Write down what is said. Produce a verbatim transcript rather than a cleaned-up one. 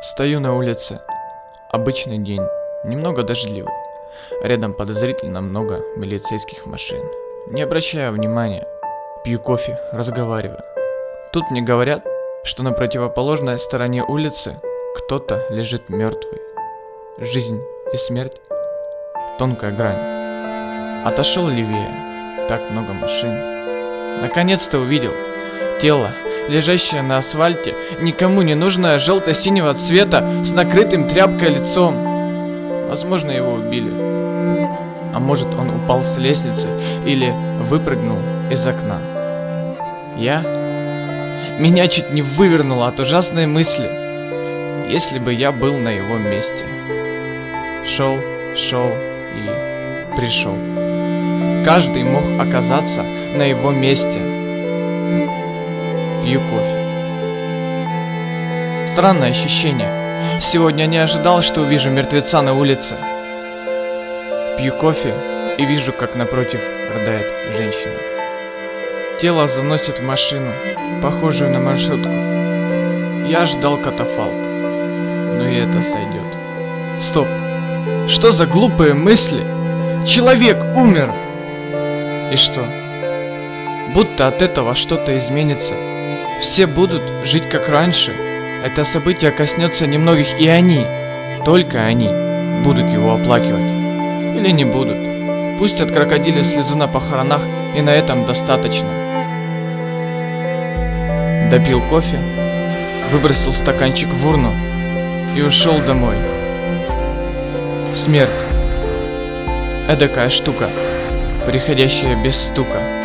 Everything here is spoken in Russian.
Стою на улице. Обычный день, немного дождливый. Рядом подозрительно много милицейских машин. Не обращая внимания, пью кофе, разговариваю. Тут мне говорят, что на противоположной стороне улицы кто-то лежит мертвый. Жизнь и смерть – тонкая грань. Отошел левее, так много машин. Наконец-то увидел тело, лежащее на асфальте, никому не нужное, желто-синего цвета, с накрытым тряпкой лицом. Возможно, его убили. А может, он упал с лестницы или выпрыгнул из окна. Я? Меня чуть не вывернуло от ужасной мысли. Если бы я был на его месте. Шел, шел и пришел. Каждый мог оказаться на его месте. Пью кофе. Странное ощущение. Сегодня не ожидал, что увижу мертвеца на улице. Пью кофе и вижу, как напротив рыдает женщина. Тело заносит в машину, похожую на маршрутку. Я ждал катафалк, но и это сойдет. Стоп! Что за глупые мысли? Человек умер! И что? Будто от этого что-то изменится. Все будут жить как раньше. Это событие коснется немногих, и они, только они, будут его оплакивать. Или не будут. Пустят крокодили слезы на похоронах, и на этом достаточно. Допил кофе, выбросил стаканчик в урну и ушел домой. Смерть. Эдакая штука, приходящая без стука.